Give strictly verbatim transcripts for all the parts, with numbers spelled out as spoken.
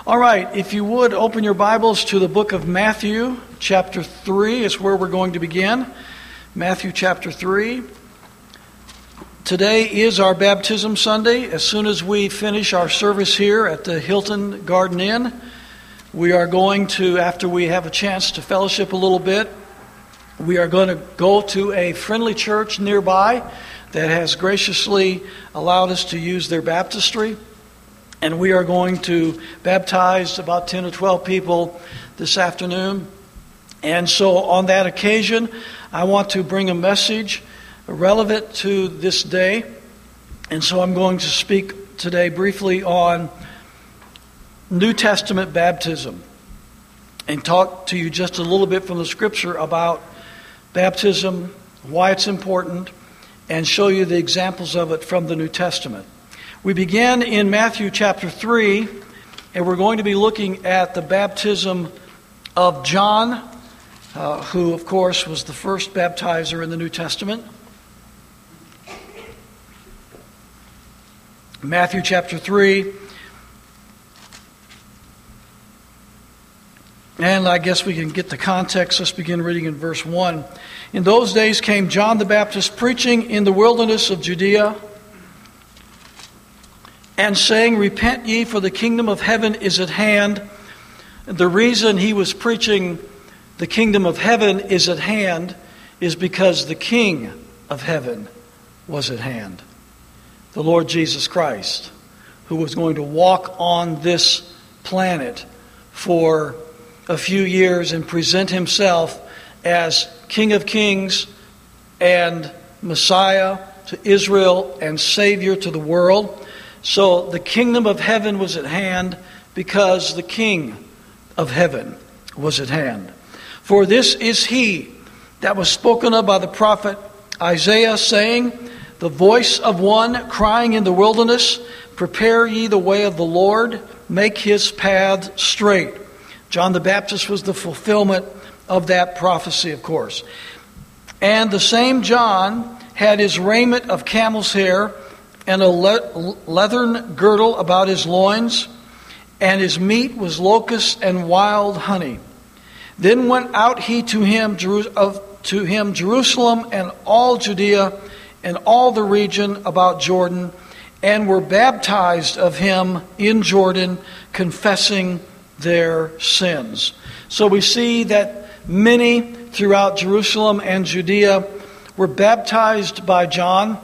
All right, if you would open your Bibles to the book of Matthew, chapter three is where we're going to begin. Matthew chapter three. Today is our baptism Sunday. As soon as we finish our service here at the Hilton Garden Inn, we are going to, after we have a chance to fellowship a little bit, we are going to go to a friendly church nearby that has graciously allowed us to use their baptistry. And we are going to baptize about ten or twelve people this afternoon. And so on that occasion, I want to bring a message relevant to this day. And so I'm going to speak today briefly on New Testament baptism and talk to you just a little bit from the Scripture about baptism, why it's important, and show you the examples of it from the New Testament. We begin in Matthew chapter three, and we're going to be looking at the baptism of John, uh, who, of course, was the first baptizer in the New Testament. Matthew chapter three. And I guess we can get the context. Let's begin reading in verse one. In those days came John the Baptist preaching in the wilderness of Judea, and saying, "Repent ye, for the kingdom of heaven is at hand." The reason he was preaching the kingdom of heaven is at hand is because the King of heaven was at hand. The Lord Jesus Christ, who was going to walk on this planet for a few years and present himself as King of Kings and Messiah to Israel and Savior to the world. So the kingdom of heaven was at hand because the King of heaven was at hand. For this is he that was spoken of by the prophet Isaiah, saying, "The voice of one crying in the wilderness, prepare ye the way of the Lord, make his path straight." John the Baptist was the fulfillment of that prophecy, of course. And the same John had his raiment of camel's hair, and a le- leathern girdle about his loins, and his meat was locusts and wild honey. Then went out he to him, Jeru- of, to him Jerusalem and all Judea and all the region about Jordan, and were baptized of him in Jordan, confessing their sins. So we see that many throughout Jerusalem and Judea were baptized by John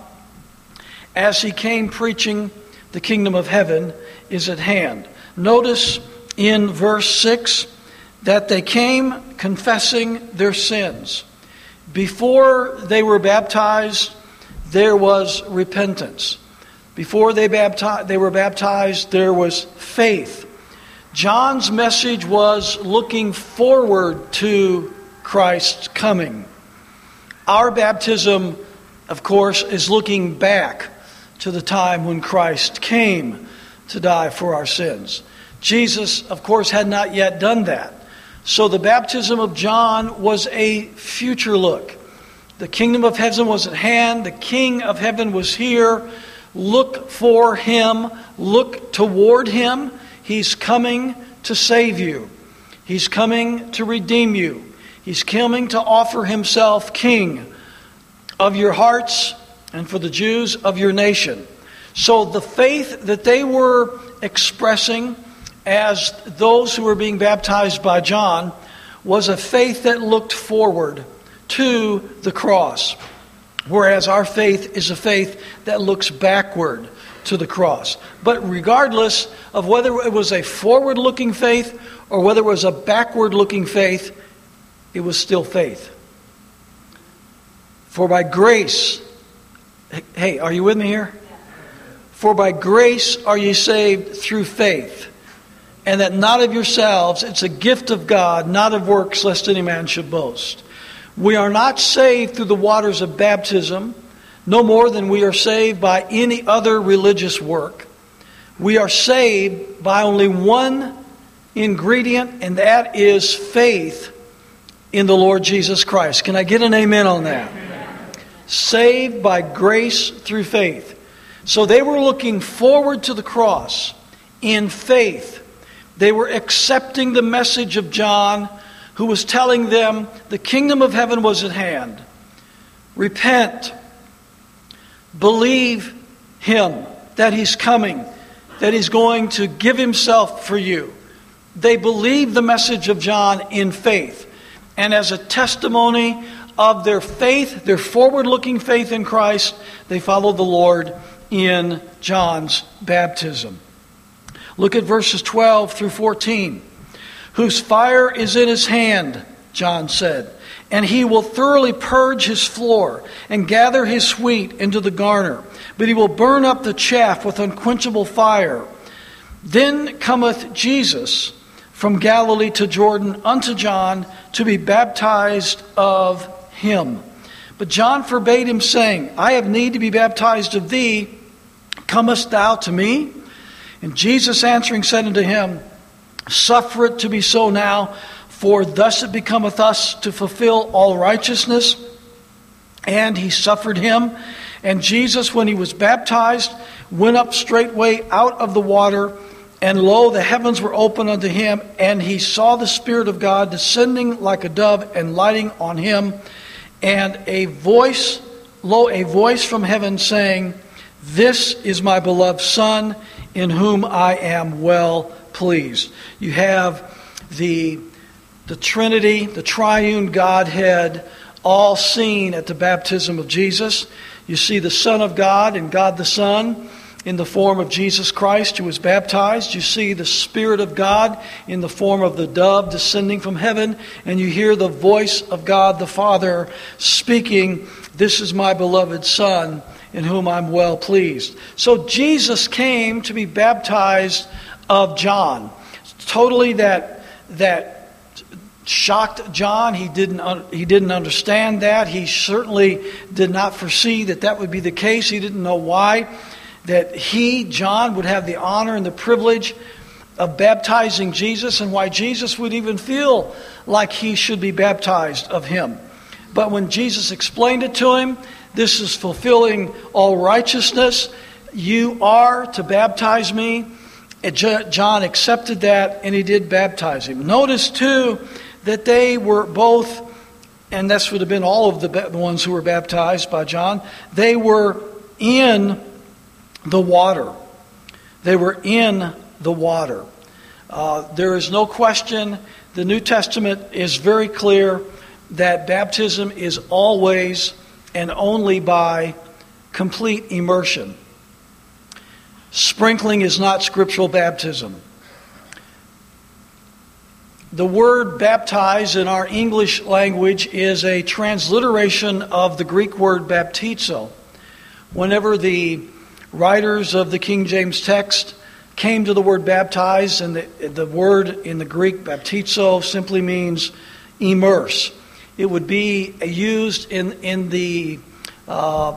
as he came preaching the kingdom of heaven is at hand. Notice in verse six that they came confessing their sins. Before they were baptized, there was repentance. Before they baptized, they were baptized, there was faith. John's message was looking forward to Christ's coming. Our baptism, of course, is looking back to the time when Christ came to die for our sins. Jesus, of course, had not yet done that. So the baptism of John was a future look. The kingdom of heaven was at hand. The King of heaven was here. Look for him. Look toward him. He's coming to save you. He's coming to redeem you. He's coming to offer himself king of your hearts and for the Jews of your nation. So the faith that they were expressing as those who were being baptized by John was a faith that looked forward to the cross, whereas our faith is a faith that looks backward to the cross. But regardless of whether it was a forward-looking faith or whether it was a backward-looking faith, it was still faith. For by grace, hey, are you with me here? For by grace are ye saved through faith, and that not of yourselves, it's a gift of God, not of works, lest any man should boast. We are not saved through the waters of baptism, no more than we are saved by any other religious work. We are saved by only one ingredient, and that is faith in the Lord Jesus Christ. Can I get an amen on that? Amen. Saved by grace through faith. So they were looking forward to the cross in faith, They were accepting the message of John, who was telling them the kingdom of heaven was at hand. Repent. Believe him, that he's coming, that he's going to give himself for you. They believed the message of John in faith. And as a testimony of their faith, their forward-looking faith in Christ, they followed the Lord in John's baptism. Look at verses twelve through fourteen. Whose fire is in his hand, John said, and he will thoroughly purge his floor and gather his wheat into the garner, but he will burn up the chaff with unquenchable fire. Then cometh Jesus from Galilee to Jordan unto John to be baptized of him. But John forbade him, saying, I have need to be baptized of thee. Comest thou to me? And Jesus answering said unto him, Suffer it to be so now, for thus it becometh us to fulfill all righteousness. And he suffered him. And Jesus, when he was baptized, went up straightway out of the water. And lo, the heavens were opened unto him, and he saw the Spirit of God descending like a dove and lighting on him. And a voice, lo, a voice from heaven saying, This is my beloved Son, in whom I am well pleased. You have the, the Trinity, the triune Godhead, all seen at the baptism of Jesus. You see the Son of God and God the Son in the form of Jesus Christ, who was baptized. You see the Spirit of God in the form of the dove descending from heaven. And you hear the voice of God the Father speaking, This is my beloved Son, in whom I'm well pleased. So Jesus came to be baptized of John. Totally that that shocked John. He didn't he didn't understand that. He certainly did not foresee that that would be the case. He didn't know why. That he, John, would have the honor and the privilege of baptizing Jesus, and why Jesus would even feel like he should be baptized of him. But when Jesus explained it to him, this is fulfilling all righteousness. You are to baptize me. And John accepted that, and he did baptize him. Notice, too, that they were both, and this would have been all of the ones who were baptized by John, they were in the water. They were in the water. Uh, there is no question, the New Testament is very clear that baptism is always and only by complete immersion. Sprinkling is not scriptural baptism. The word baptize in our English language is a transliteration of the Greek word baptizo. Whenever the writers of the King James text came to the word baptize, and the, the word in the Greek baptizo simply means immerse. It would be used in in the uh,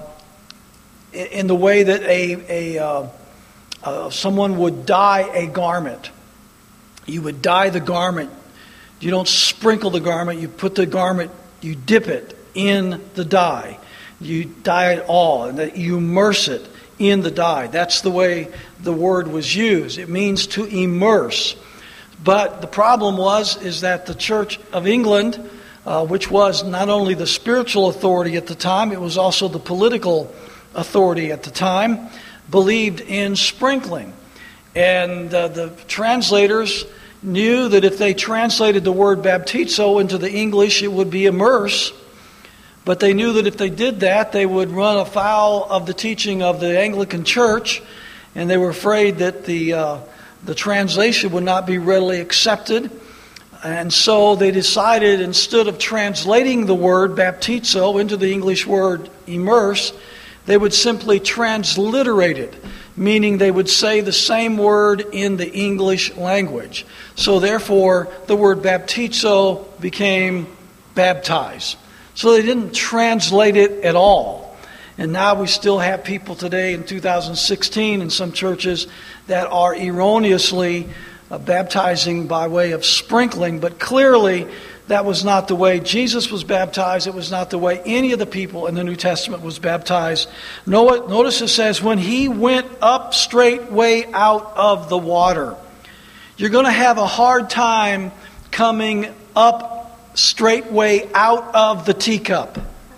in the way that a a uh, uh, someone would dye a garment. You would dye the garment. You don't sprinkle the garment. You put the garment. You dip it in the dye. You dye it all, and that you immerse it in the dye. That's the way the word was used. It means to immerse. But the problem was is that the Church of England, uh, which was not only the spiritual authority at the time, it was also the political authority at the time, believed in sprinkling. And uh, the translators knew that if they translated the word baptizo into the English, it would be immerse. But they knew that if they did that, they would run afoul of the teaching of the Anglican Church, and they were afraid that the uh, the translation would not be readily accepted. And so they decided, instead of translating the word baptizo into the English word immerse, they would simply transliterate it, meaning they would say the same word in the English language. So therefore, the word baptizo became baptize. So they didn't translate it at all. And now we still have people today in two thousand sixteen in some churches that are erroneously uh, baptizing by way of sprinkling. But clearly that was not the way Jesus was baptized. It was not the way any of the people in the New Testament was baptized. Notice it says, when he went up straightway out of the water. you're going to have a hard time coming up straightway out of the teacup.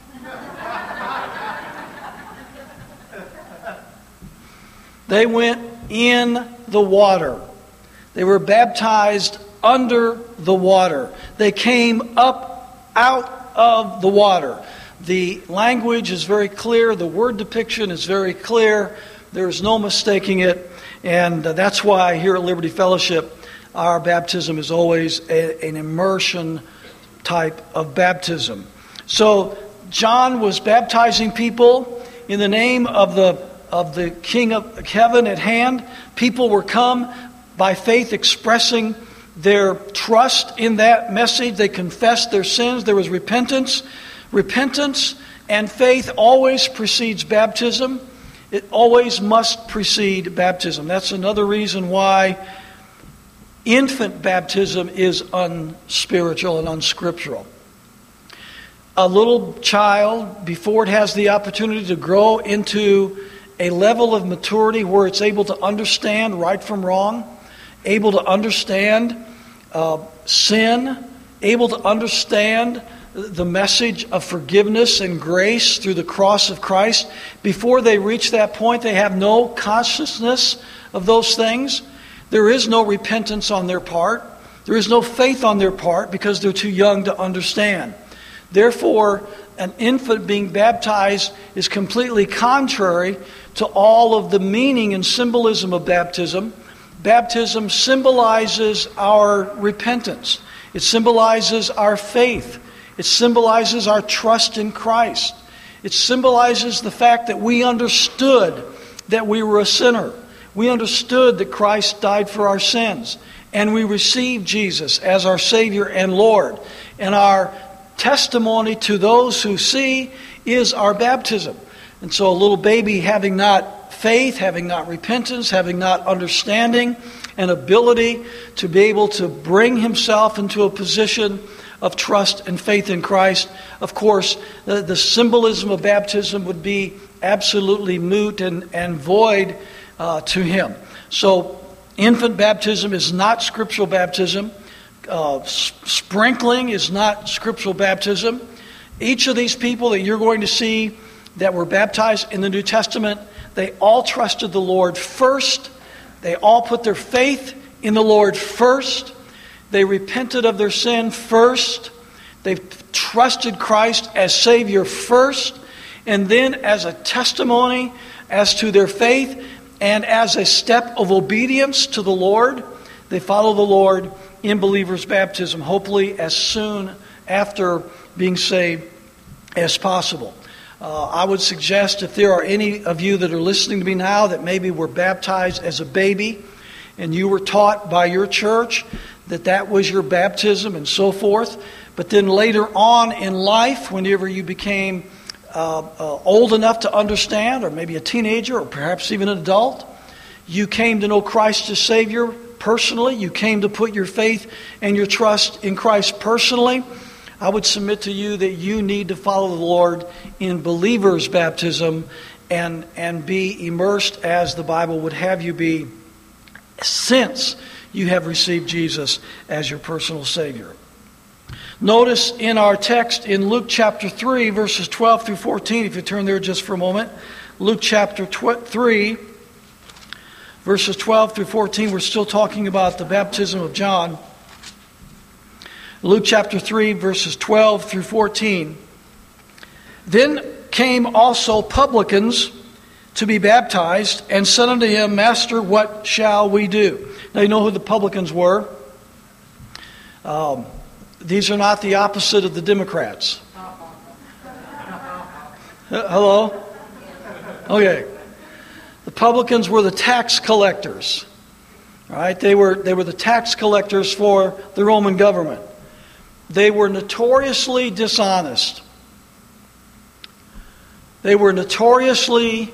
They went in the water. They were baptized under the water. They came up out of the water. The language is very clear. The word depiction is very clear. There's no mistaking it. And that's why here at Liberty Fellowship, our baptism is always a, an immersion type of baptism. So John was baptizing people in the name of the of the King of Heaven at hand. People were come by faith, expressing their trust in that message. They confessed their sins. There was repentance. Repentance and faith always precedes baptism. It always must precede baptism. That's another reason why infant baptism is unspiritual and unscriptural. A little child, before it has the opportunity to grow into a level of maturity where it's able to understand right from wrong, able to understand uh, sin, able to understand the message of forgiveness and grace through the cross of Christ. Before they reach that point, they have no consciousness of those things. There is no repentance on their part. There is no faith on their part because they're too young to understand. Therefore, an infant being baptized is completely contrary to all of the meaning and symbolism of baptism. Baptism symbolizes our repentance. It symbolizes our faith. It symbolizes our trust in Christ. It symbolizes the fact that we understood that we were a sinner. We understood that Christ died for our sins. And we received Jesus as our Savior and Lord. And our testimony to those who see is our baptism. And so a little baby, having not faith, having not repentance, having not understanding and ability to be able to bring himself into a position of trust and faith in Christ, of course, the, the symbolism of baptism would be absolutely moot and, and void uh, to him. So infant baptism is not scriptural baptism. Uh, sprinkling is not scriptural baptism. Each of these people that you're going to see that were baptized in the New Testament, they all trusted the Lord first. They all put their faith in the Lord first. They repented of their sin first. They trusted Christ as Savior first. And then as a testimony as to their faith and as a step of obedience to the Lord, they follow the Lord in believer's baptism, hopefully as soon after being saved as possible. Uh, I would suggest if there are any of you that are listening to me now that maybe were baptized as a baby and you were taught by your church that that was your baptism and so forth, but then later on in life, whenever you became uh, uh, old enough to understand, or maybe a teenager or perhaps even an adult, you came to know Christ as Savior personally, you came to put your faith and your trust in Christ personally, I would submit to you that you need to follow the Lord in believer's baptism and, and be immersed as the Bible would have you be since you have received Jesus as your personal Savior. Notice in our text in Luke chapter three, verses twelve through fourteen, if you turn there just for a moment, Luke chapter three, verses twelve through fourteen, we're still talking about the baptism of John. Luke chapter three, verses twelve through fourteen. Then came also publicans to be baptized, and said unto him, Master, what shall we do? Now you know who the publicans were. Um, these are not the opposite of the Democrats. Hello? Okay. The publicans were the tax collectors. All right? They were, they were the tax collectors for the Roman government. They were notoriously dishonest. They were notoriously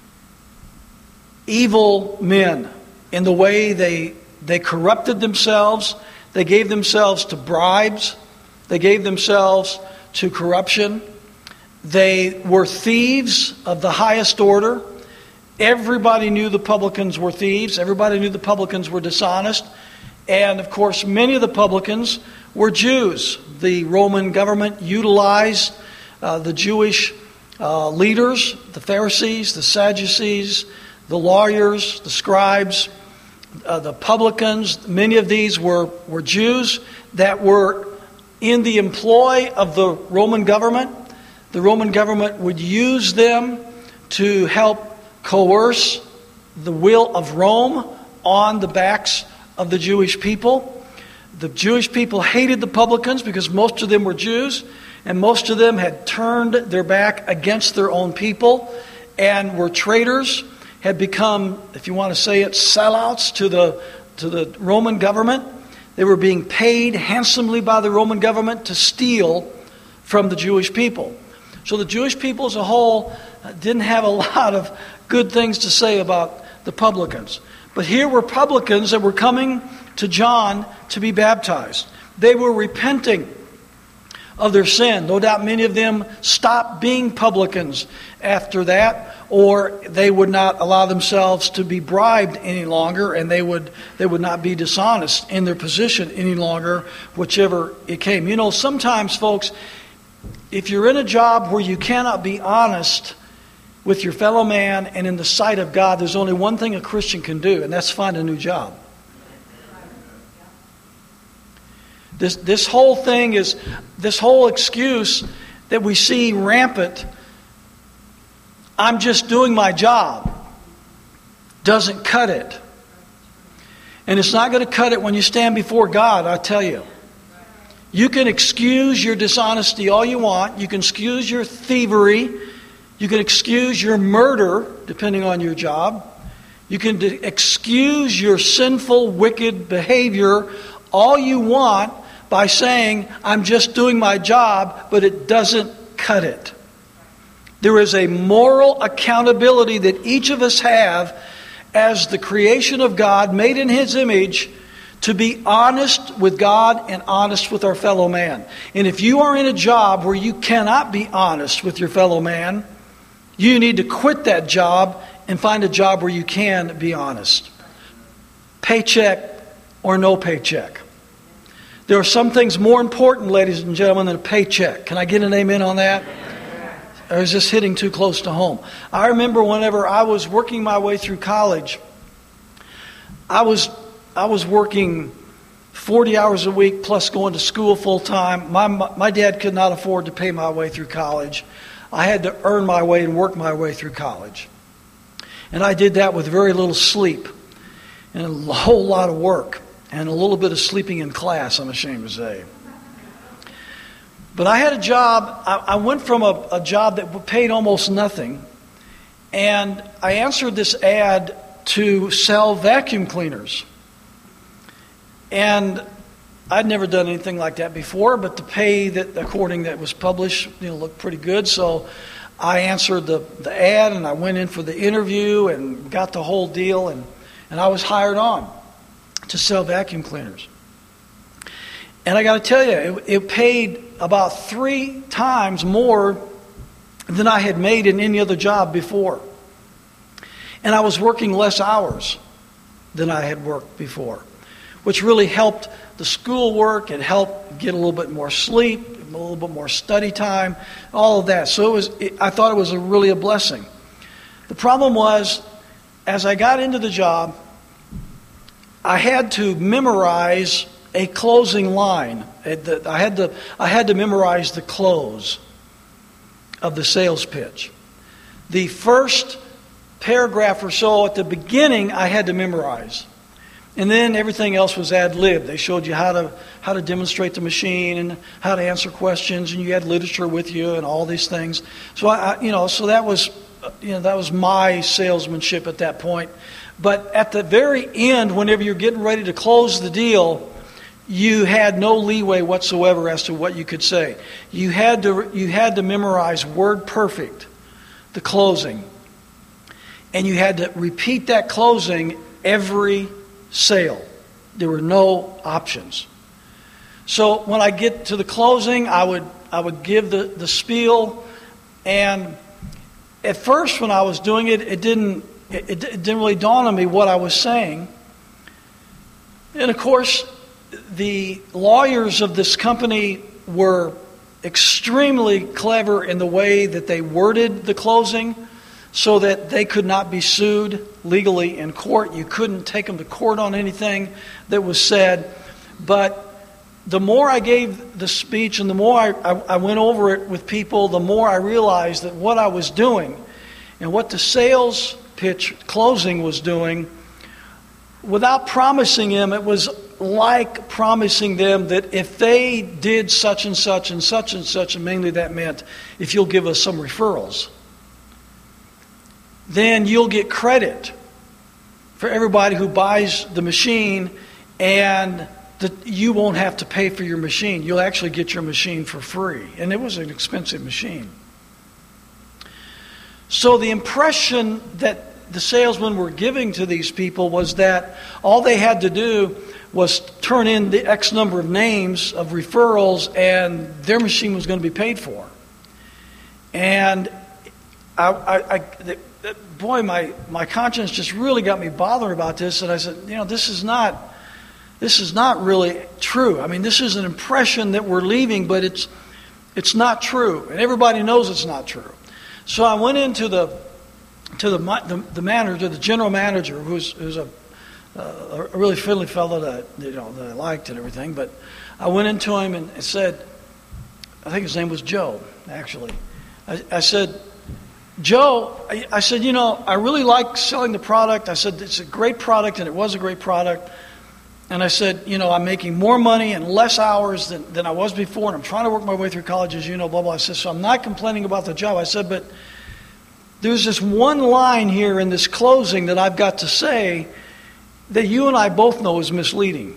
evil men in the way they they corrupted themselves. They gave themselves to bribes. They gave themselves to corruption. They were thieves of the highest order. Everybody knew the publicans were thieves. Everybody knew the publicans were dishonest. And of course, many of the publicans were Jews. The Roman government utilized uh, the Jewish uh, leaders, the Pharisees, the Sadducees, the lawyers, the scribes, uh, the publicans. Many of these were, were Jews that were in the employ of the Roman government. The Roman government would use them to help coerce the will of Rome on the backs of the Jewish people. The Jewish people hated the publicans because most of them were Jews, and most of them had turned their back against their own people and were traitors, had become, if you want to say it, sellouts to the to the Roman government. They were being paid handsomely by the Roman government to steal from the Jewish people. So the Jewish people as a whole didn't have a lot of good things to say about the publicans. But here were publicans that were coming to John to be baptized. They were repenting of their sin. No doubt many of them stopped being publicans after that, or they would not allow themselves to be bribed any longer, and they would they would not be dishonest in their position any longer, whichever it came. You know, sometimes, folks, if you're in a job where you cannot be honest with your fellow man and in the sight of God, there's only one thing a Christian can do, and that's find a new job. This this whole thing is, this whole excuse that we see rampant, I'm just doing my job, doesn't cut it. And it's not going to cut it when you stand before God, I tell you. You can excuse your dishonesty all you want. You can excuse your thievery. You can excuse your murder, depending on your job. You can de- excuse your sinful, wicked behavior all you want by saying, I'm just doing my job, but it doesn't cut it. There is a moral accountability that each of us have as the creation of God, made in His image, to be honest with God and honest with our fellow man. And if you are in a job where you cannot be honest with your fellow man, you need to quit that job and find a job where you can be honest. Paycheck or no paycheck. There are some things more important, ladies and gentlemen, than a paycheck. Can I get an amen on that? Or is this hitting too close to home? I remember whenever I was working my way through college, I was I was working forty hours a week plus going to school full time. My my dad could not afford to pay my way through college. I had to earn my way and work my way through college. And I did that with very little sleep and a whole lot of work and a little bit of sleeping in class, I'm ashamed to say. But I had a job, I, I went from a, a job that paid almost nothing, and I answered this ad to sell vacuum cleaners. And I'd never done anything like that before, but the pay that according that was published, you know, looked pretty good. So I answered the, the ad, and I went in for the interview and got the whole deal, and, and I was hired on to sell vacuum cleaners. And I got to tell you, it, it paid about three times more than I had made in any other job before. And I was working less hours than I had worked before, which really helped the schoolwork. It helped get a little bit more sleep, a little bit more study time, all of that. So it was. It, I thought it was a really a blessing. The problem was, as I got into the job, I had to memorize a closing line. I had to, I had to memorize the close of the sales pitch. The first paragraph or so at the beginning I had to memorize. And then everything else was ad-lib. They showed you how to how to demonstrate the machine and how to answer questions, and you had literature with you and all these things. So I, you know, so that was, you know, that was my salesmanship at that point. But at the very end, whenever you're getting ready to close the deal, you had no leeway whatsoever as to what you could say. You had to you had to memorize word perfect, the closing, and you had to repeat that closing every sale. There were no options. So when I get to the closing, I would I would give the, the spiel, and at first when I was doing it, it didn't it, it didn't really dawn on me what I was saying. And of course, the lawyers of this company were extremely clever in the way that they worded the closing so that they could not be sued legally in court. You couldn't take them to court on anything that was said. But the more I gave the speech and the more I, I, I went over it with people, the more I realized that what I was doing and what the sales pitch closing was doing, without promising them, it was like promising them that if they did such and such and such and such, and mainly that meant if you'll give us some referrals, then you'll get credit for everybody who buys the machine, and that you won't have to pay for your machine. You'll actually get your machine for free. And it was an expensive machine. So the impression that the salesmen were giving to these people was that all they had to do was turn in the X number of names of referrals and their machine was going to be paid for. And I, I, I boy, my, my conscience just really got me bothered about this. And I said, you know, this is not... This is not really true. I mean, this is an impression that we're leaving, but it's it's not true, and everybody knows it's not true. So I went into the to the the, the manager, the general manager, who's who's a a really friendly fellow that you know that I liked and everything. But I went into him and said, I think his name was Joe, actually. I, I said, Joe, I, I said, you know, I really like selling the product. I said it's a great product, and it was a great product. And I said, you know, I'm making more money and less hours than, than I was before, and I'm trying to work my way through college, as you know, blah, blah. I said, so I'm not complaining about the job. I said, but there's this one line here in this closing that I've got to say that you and I both know is misleading.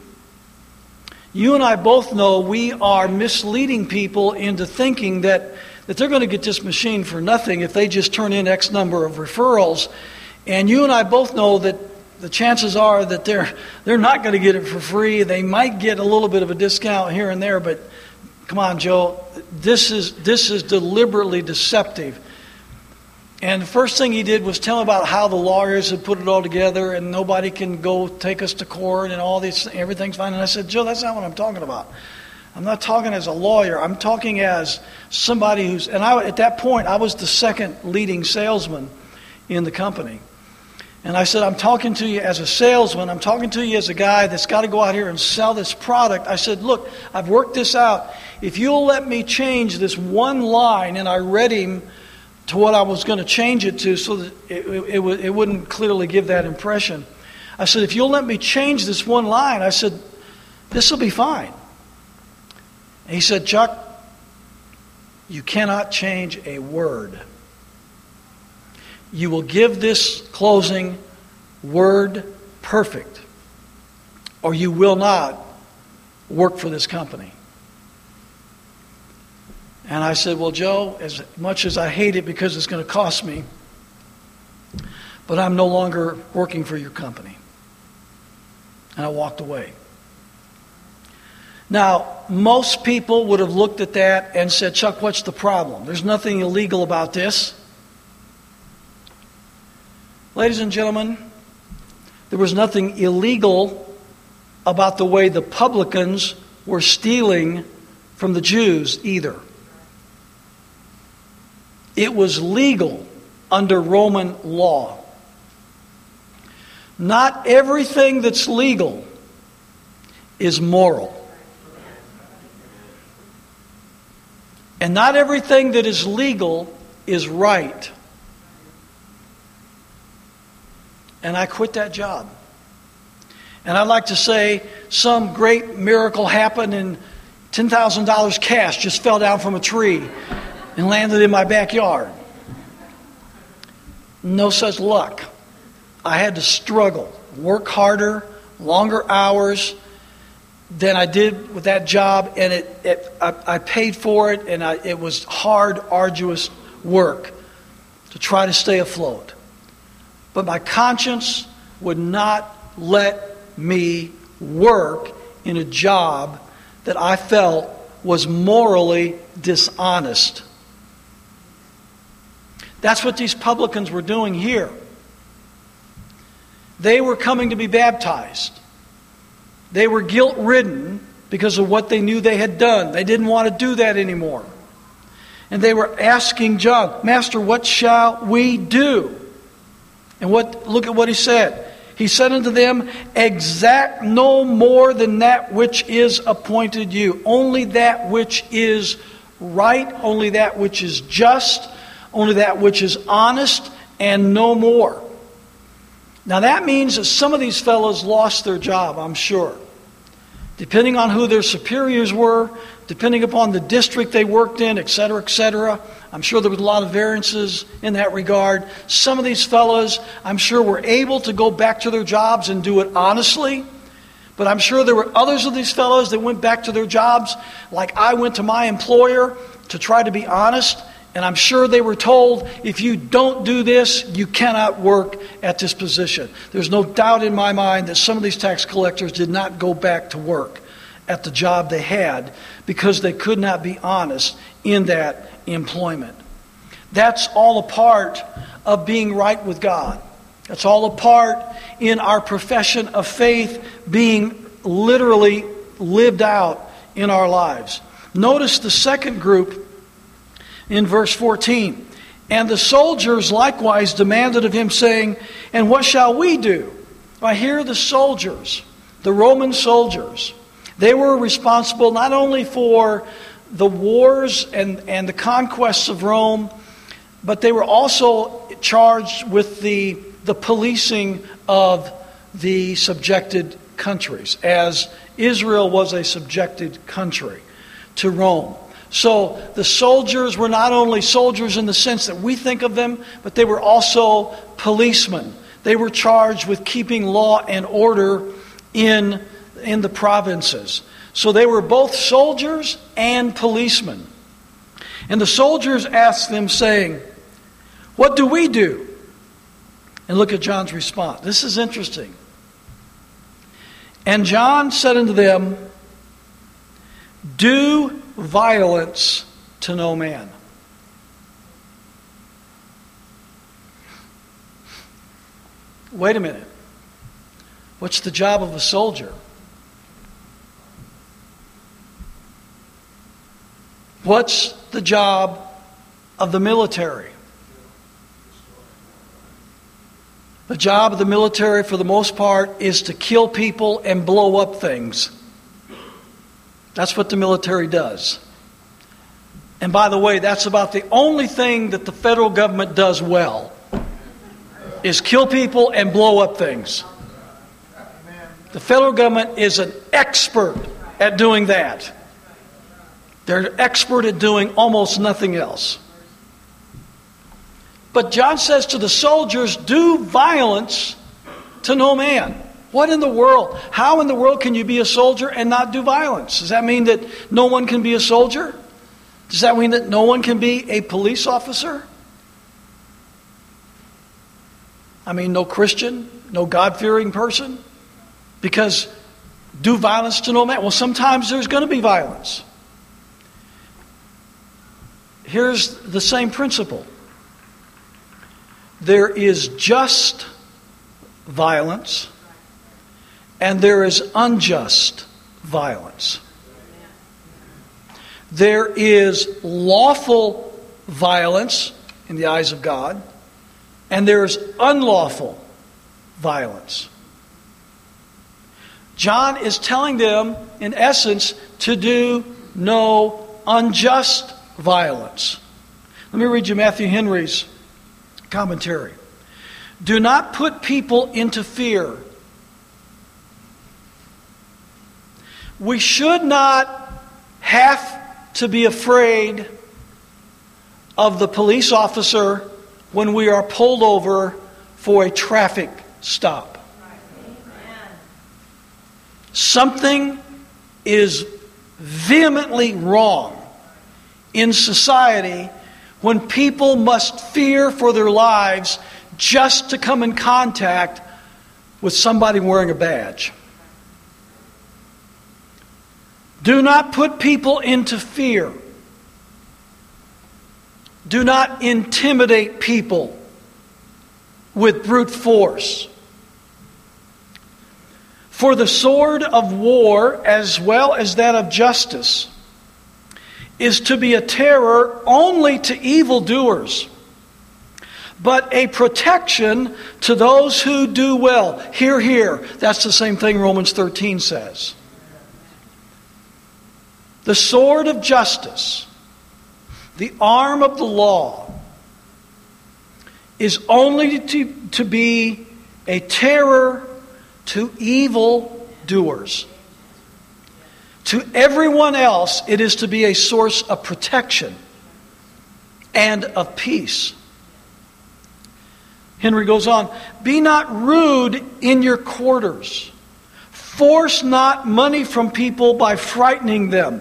You and I both know we are misleading people into thinking that, that they're going to get this machine for nothing if they just turn in X number of referrals. And you and I both know that the chances are that they're they're not going to get it for free. They might get a little bit of a discount here and there, but come on, Joe, this is this is deliberately deceptive. And the first thing he did was tell him about how the lawyers had put it all together and nobody can go take us to court and all this, everything's fine. And I said, Joe, that's not what I'm talking about. I'm not talking as a lawyer. I'm talking as somebody who's, and I, at that point, I was the second leading salesman in the company. And I said, I'm talking to you as a salesman. I'm talking to you as a guy that's got to go out here and sell this product. I said, look, I've worked this out. If you'll let me change this one line, and I read him to what I was going to change it to so that it, it, it, it wouldn't clearly give that impression. I said, if you'll let me change this one line, I said, this will be fine. And he said, Chuck, you cannot change a word. You will give this closing word perfect, or you will not work for this company. And I said, well, Joe, as much as I hate it because it's going to cost me, but I'm no longer working for your company. And I walked away. Now, most people would have looked at that and said, Chuck, what's the problem? There's nothing illegal about this. Ladies and gentlemen, there was nothing illegal about the way the publicans were stealing from the Jews either. It was legal under Roman law. Not everything that's legal is moral. And not everything that is legal is right. And I quit that job. And I'd like to say some great miracle happened and ten thousand dollars cash just fell down from a tree and landed in my backyard. No such luck. I had to struggle, work harder, longer hours than I did with that job, and it, it I, I paid for it, and I, it was hard, arduous work to try to stay afloat. But my conscience would not let me work in a job that I felt was morally dishonest. That's what these publicans were doing here. They were coming to be baptized. They were guilt-ridden because of what they knew they had done. They didn't want to do that anymore. And they were asking John, Master, what shall we do? And what? Look at what he said. He said unto them, exact no more than that which is appointed you. Only that which is right, only that which is just, only that which is honest, and no more. Now that means that some of these fellows lost their job, I'm sure. Depending on who their superiors were, depending upon the district they worked in, et cetera, et cetera. I'm sure there was a lot of variances in that regard. Some of these fellows, I'm sure, were able to go back to their jobs and do it honestly. But I'm sure there were others of these fellows that went back to their jobs, like I went to my employer to try to be honest. And I'm sure they were told, if you don't do this, you cannot work at this position. There's no doubt in my mind that some of these tax collectors did not go back to work at the job they had because they could not be honest in that employment. That's all a part of being right with God. That's all a part in our profession of faith being literally lived out in our lives. Notice the second group in verse fourteen. And the soldiers likewise demanded of him, saying, and what shall we do? Well, here the soldiers, the Roman soldiers, they were responsible not only for the wars and, and the conquests of Rome, but they were also charged with the, the policing of the subjected countries, as Israel was a subjected country to Rome. So the soldiers were not only soldiers in the sense that we think of them, but they were also policemen. They were charged with keeping law and order in, in the provinces. So they were both soldiers and policemen. And the soldiers asked them, saying, what do we do? And look at John's response. This is interesting. And John said unto them, do violence to no man. Wait a minute. What's the job of a soldier? What's the job of the military? The job of the military, for the most part, is to kill people and blow up things. That's what the military does. And by the way, that's about the only thing that the federal government does well, is kill people and blow up things. The federal government is an expert at doing that. They're expert at doing almost nothing else. But John says to the soldiers, do violence to no man. What in the world? How in the world can you be a soldier and not do violence? Does that mean that no one can be a soldier? Does that mean that no one can be a police officer? I mean, no Christian, no God-fearing person? Because do violence to no man. Well, sometimes there's going to be violence. Here's the same principle. There is just violence and there is unjust violence. There is lawful violence in the eyes of God, and there is unlawful violence. John is telling them, in essence, to do no unjust violence. Let me read you Matthew Henry's commentary. Do not put people into fear. We should not have to be afraid of the police officer when we are pulled over for a traffic stop. Something is vehemently wrong in society when people must fear for their lives just to come in contact with somebody wearing a badge. Do not put people into fear. Do not intimidate people with brute force. For the sword of war, as well as that of justice, is to be a terror only to evildoers, but a protection to those who do well. Hear, hear. That's the same thing Romans thirteen says. The sword of justice, the arm of the law, is only to, to be a terror to evil doers. To everyone else, it is to be a source of protection and of peace. Henry goes on, be not rude in your quarters. Force not money from people by frightening them.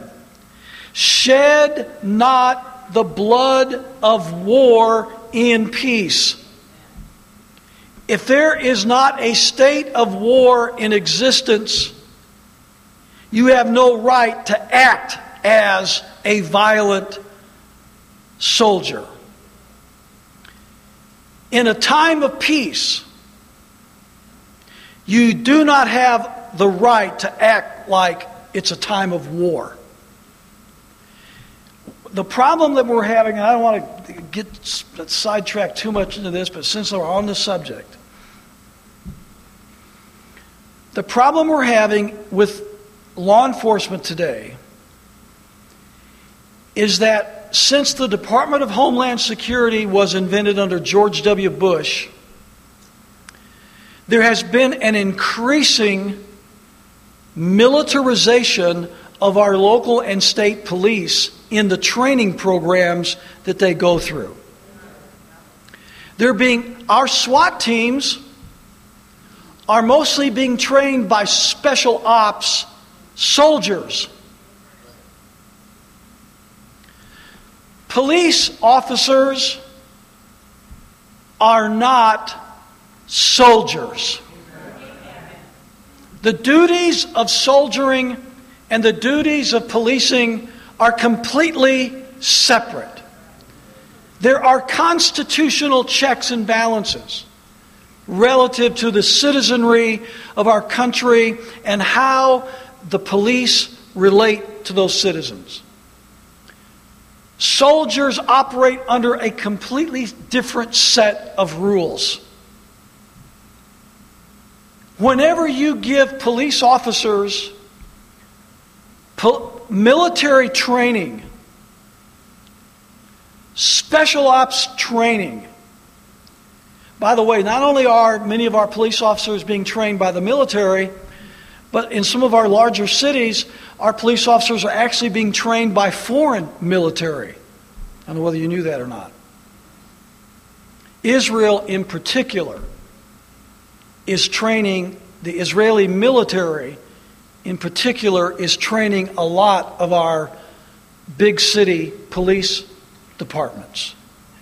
Shed not the blood of war in peace. If there is not a state of war in existence, you have no right to act as a violent soldier. In a time of peace, you do not have the right to act like it's a time of war. The problem that we're having, and I don't want to get sidetracked too much into this, but since we're on the subject, the problem we're having with law enforcement today is that since the Department of Homeland Security was invented under George W. Bush, there has been an increasing militarization of our local and state police in the training programs that they go through. They're being, our SWAT teams are mostly being trained by special ops soldiers. Police officers are not soldiers. The duties of soldiering and the duties of policing are completely separate. There are constitutional checks and balances relative to the citizenry of our country and how the police relate to those citizens. Soldiers operate under a completely different set of rules. Whenever you give police officers pol- military training, special ops training, by the way, not only are many of our police officers being trained by the military, but in some of our larger cities, our police officers are actually being trained by foreign military. I don't know whether you knew that or not. Israel, in particular, is training, the Israeli military, in particular, is training a lot of our big city police departments.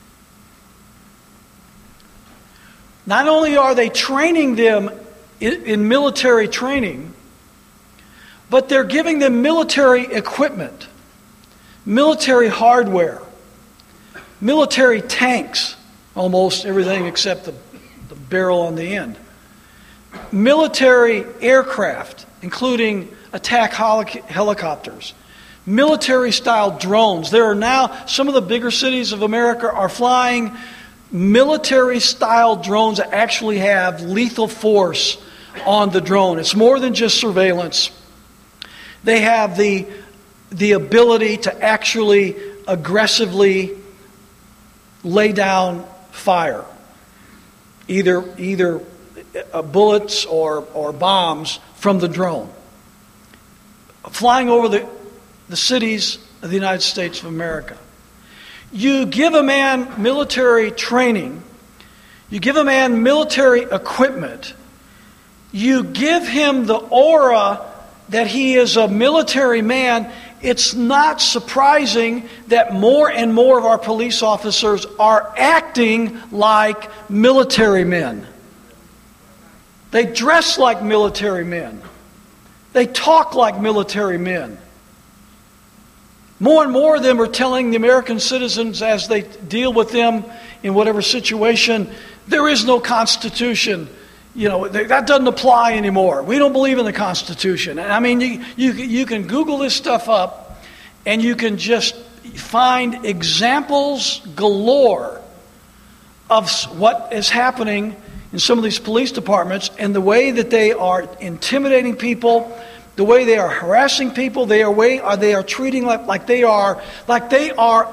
Not only are they training them in, in military training, but they're giving them military equipment, military hardware, military tanks, almost everything except the, the barrel on the end, military aircraft, including attack heli- helicopters, military-style drones. There are now, some of the bigger cities of America are flying military-style drones that actually have lethal force on the drone. It's more than just surveillance. They have the, the ability to actually aggressively lay down fire, either either uh, bullets or, or bombs from the drone, flying over the, the cities of the United States of America. You give a man military training, you give a man military equipment, you give him the aura that he is a military man. It's not surprising that more and more of our police officers are acting like military men. They dress like military men. They talk like military men. More and more of them are telling the American citizens as they deal with them in whatever situation, there is no Constitution. you know, that doesn't apply anymore. We don't believe in the Constitution. And I mean, you, you, you can Google this stuff up and you can just find examples galore of what is happening in some of these police departments and the way that they are intimidating people, the way they are harassing people, they are way are they are treating like, like they are like they are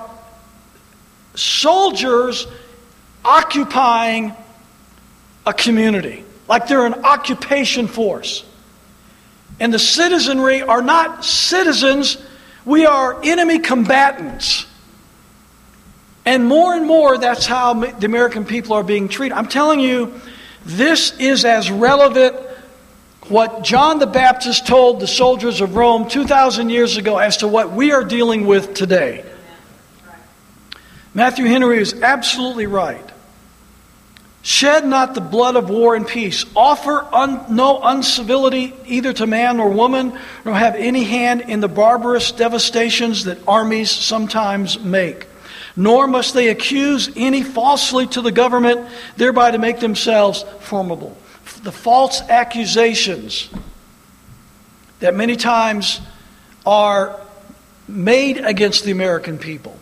soldiers occupying a community, like they're an occupation force. And the citizenry are not citizens, we are enemy combatants. And more and more, that's how the American people are being treated. I'm telling you, this is as relevant what John the Baptist told the soldiers of Rome two thousand years ago as to what we are dealing with today. Matthew Henry is absolutely right. Shed not the blood of war and peace. Offer un, no uncivility either to man or woman, nor have any hand in the barbarous devastations that armies sometimes make. Nor must they accuse any falsely to the government, thereby to make themselves formidable. The false accusations that many times are made against the American people.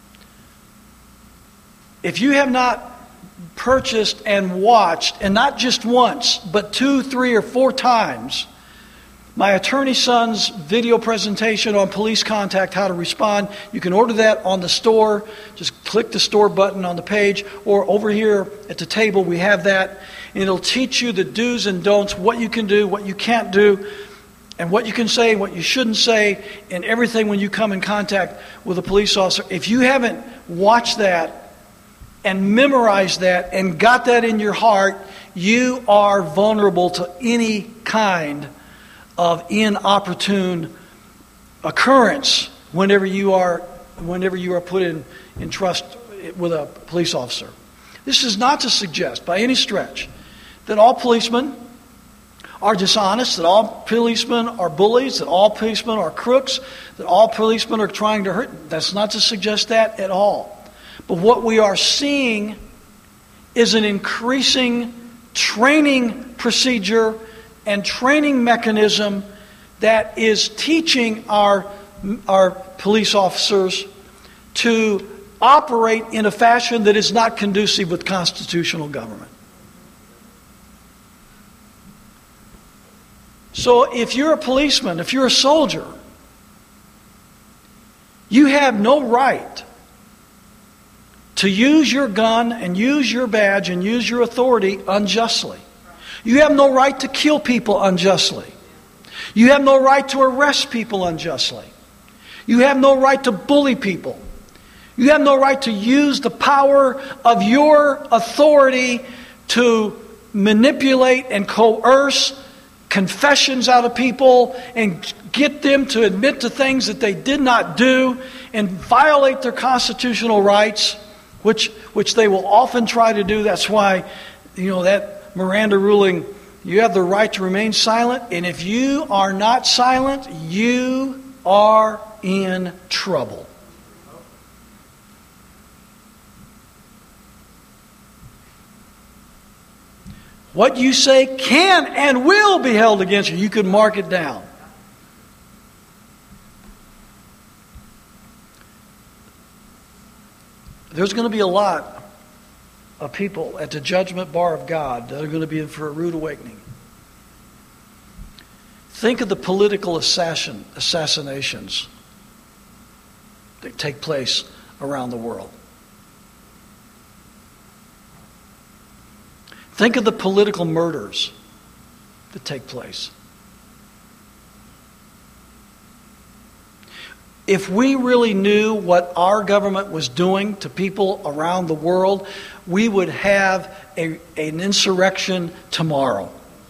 If you have not purchased and watched, and not just once, but two, three, or four times, my attorney son's video presentation on police contact, how to respond. You can order that on the store. Just click the store button on the page, or over here at the table we have that. And it'll teach you the do's and don'ts, what you can do, what you can't do, and what you can say, what you shouldn't say, and everything when you come in contact with a police officer. If you haven't watched that and memorized that and got that in your heart, you are vulnerable to any kind of inopportune occurrence whenever you are whenever you are put in, in trust with a police officer. This is not to suggest by any stretch that all policemen are dishonest, that all policemen are bullies, that all policemen are crooks, that all policemen are trying to hurt. That's not to suggest that at all. But what we are seeing is an increasing training procedure and training mechanism that is teaching our, our police officers to operate in a fashion that is not conducive with constitutional government. So if you're a policeman, if you're a soldier, you have no right to use your gun and use your badge and use your authority unjustly. You have no right to kill people unjustly. You have no right to arrest people unjustly. You have no right to bully people. You have no right to use the power of your authority to manipulate and coerce confessions out of people and get them to admit to things that they did not do and violate their constitutional rights, which which they will often try to do. That's why, you know, that Miranda ruling, you have the right to remain silent, and if you are not silent, you are in trouble. What you say can and will be held against you. You could mark it down. There's going to be a lot of people at the judgment bar of God that are going to be in for a rude awakening. Think of the political assassin, assassinations that take place around the world. Think of the political murders that take place. If we really knew what our government was doing to people around the world, we would have a, an insurrection tomorrow.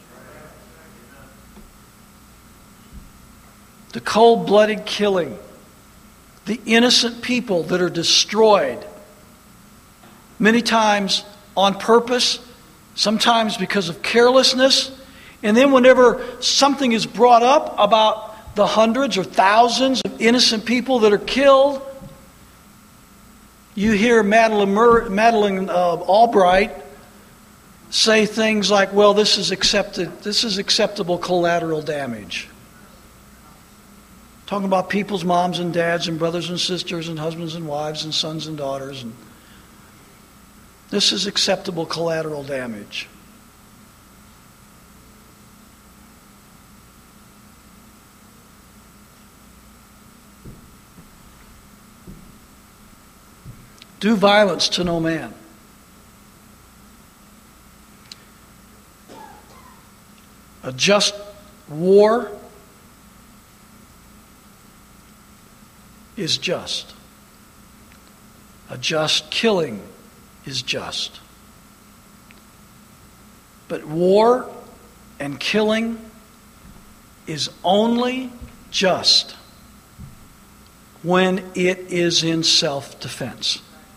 The cold-blooded killing, the innocent people that are destroyed, many times on purpose, sometimes because of carelessness. And then whenever something is brought up about the hundreds or thousands of innocent people that are killed, you hear Madeleine, Mur- Madeleine uh, Albright say things like, well, this is accepted, this is acceptable collateral damage. Talking about people's moms and dads and brothers and sisters and husbands and wives and sons and daughters. And this is acceptable collateral damage. Do violence to no man. A just war is just. A just killing is just. But war and killing is only just when it is in self-defense.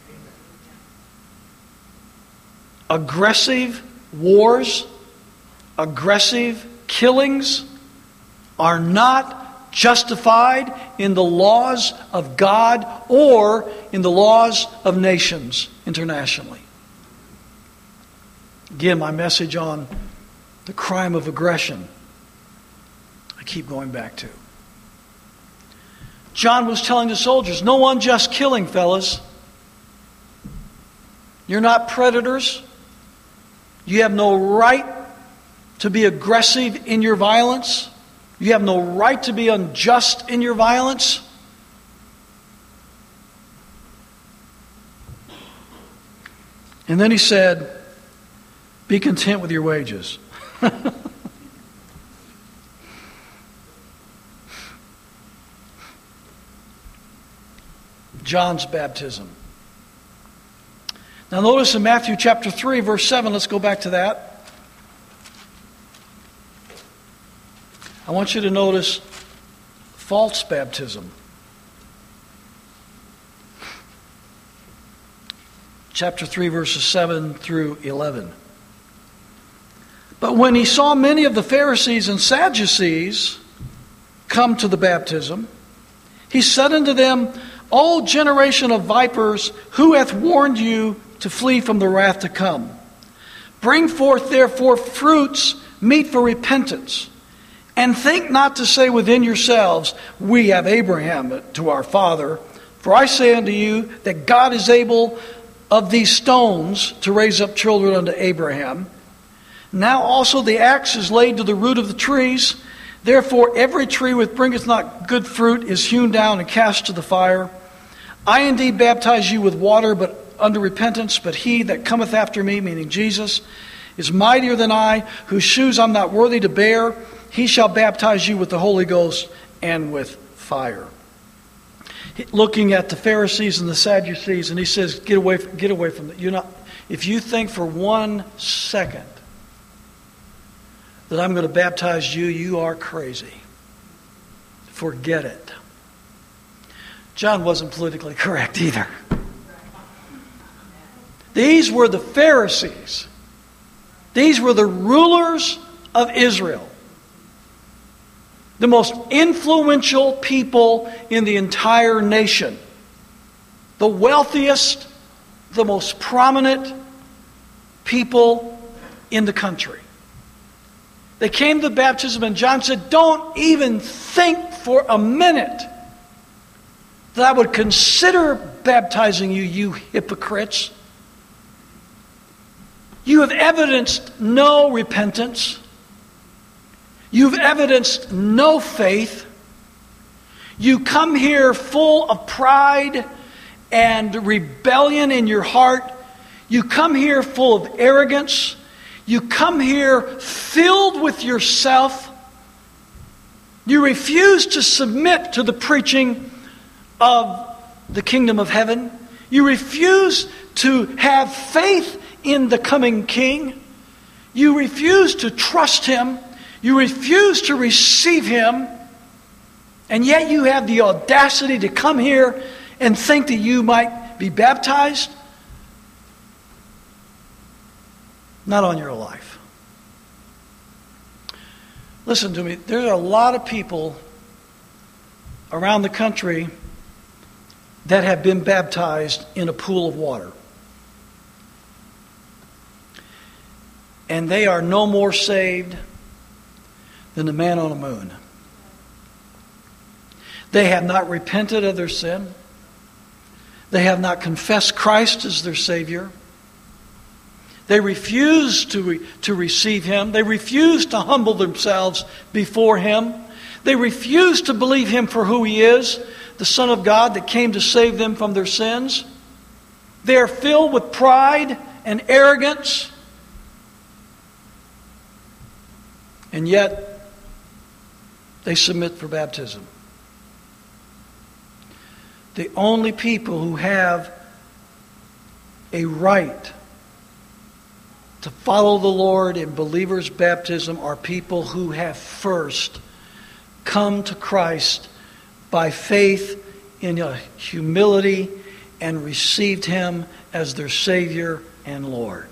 Aggressive wars, aggressive killings are not justified in the laws of God or in the laws of nations internationally. Again, my message on the crime of aggression, I keep going back to. John was telling the soldiers, no unjust killing, fellas. You're not predators. You have no right to be aggressive in your violence. You have no right to be unjust in your violence. And then he said, be content with your wages. John's baptism. Now notice in Matthew chapter three, verse seven, let's go back to that. I want you to notice false baptism. Chapter three, verses seven through eleven. But when he saw many of the Pharisees and Sadducees come to the baptism, he said unto them, O generation of vipers, who hath warned you to flee from the wrath to come? Bring forth therefore fruits meet for repentance. And think not to say within yourselves, we have Abraham to our father. For I say unto you that God is able of these stones to raise up children unto Abraham. Now also the axe is laid to the root of the trees. Therefore every tree which bringeth not good fruit is hewn down and cast to the fire. I indeed baptize you with water, but unto repentance. But he that cometh after me, meaning Jesus, is mightier than I, whose shoes I'm not worthy to bear. He shall baptize you with the Holy Ghost and with fire. Looking at the Pharisees and the Sadducees, and he says, "Get away, get away from that. You're not. If you think for one second that I'm going to baptize you, you are crazy. Forget it." John wasn't politically correct either. These were the Pharisees. These were the rulers of Israel. The most influential people in the entire nation. The wealthiest, the most prominent people in the country. They came to baptism and John said, don't even think for a minute that I would consider baptizing you, you hypocrites. You have evidenced no repentance. You've evidenced no faith. You come here full of pride and rebellion in your heart. You come here full of arrogance. You come here filled with yourself. You refuse to submit to the preaching of the kingdom of heaven. You refuse to have faith in the coming King. You refuse to trust Him. You refuse to receive Him. And yet you have the audacity to come here and think that you might be baptized. Not on your life. Listen to me. There's a lot of people around the country that have been baptized in a pool of water. And they are no more saved than the man on the moon. They have not repented of their sin. They have not confessed Christ as their Savior. They refuse to, re- to receive Him. They refuse to humble themselves before Him. They refuse to believe Him for who He is, the Son of God that came to save them from their sins. They are filled with pride and arrogance. And yet, they submit for baptism. The only people who have a right to follow the Lord in believers' baptism are people who have first come to Christ by faith in humility and received Him as their Savior and Lord.